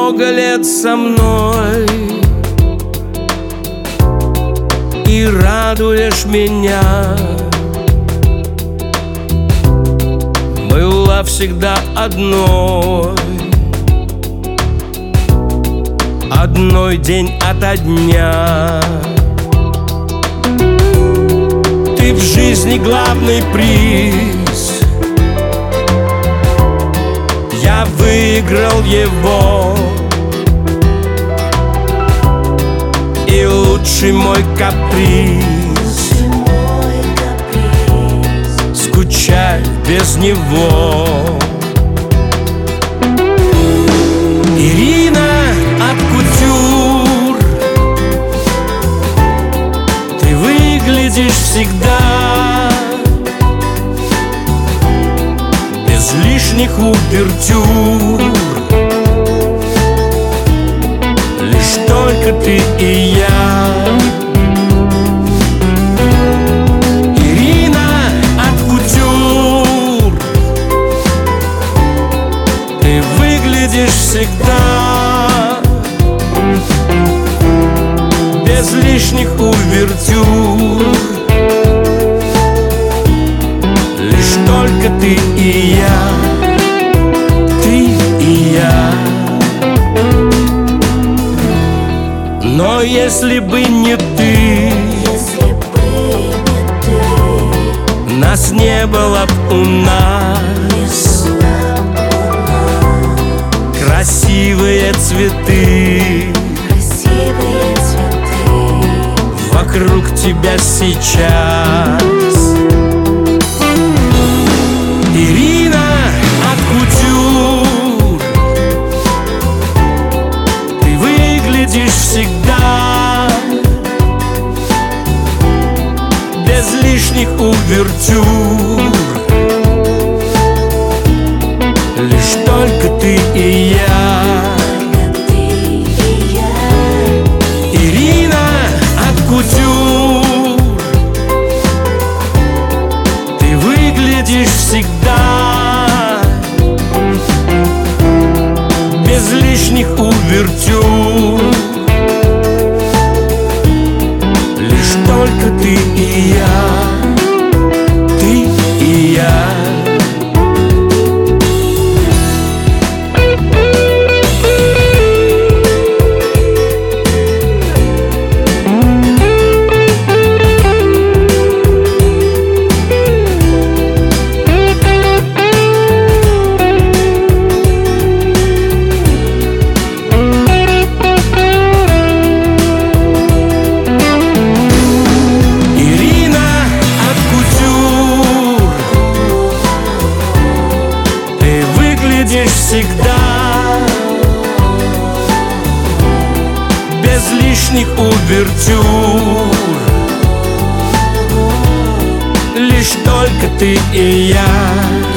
много лет со мной и радуешь меня. Была всегда одной день ото дня. Ты в жизни главный приз, я выиграл его, и лучший мой каприз скучать без него. Ирина от кутюр, ты выглядишь всегда без лишних увертюр. Лишь только ты и я. Ирина от кутюр, ты выглядишь всегда без лишних увертюр. Лишь только ты и я, ты и я. Но если бы не ты, нас не было б у нас. Красивые цветы вокруг тебя сейчас. Ирина от кутюр, ты выглядишь всегда без лишних увертюр. Лишь только ты и я. Ирина от кутюр, ты выглядишь всегда без лишних увертюр. Лишь только ты и я, ты и я. Всегда без лишних увертюр. Лишь только ты и я.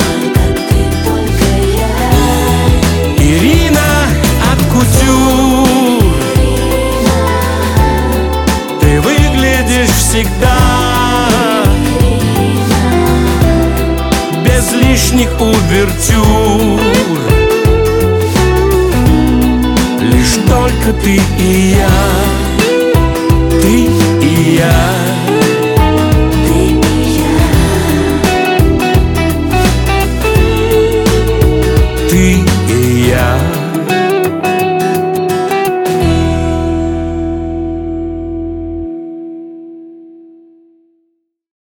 Ирина от кутюр, ты выглядишь всегда без лишних увертюр. Лишь только ты и я, ты и я.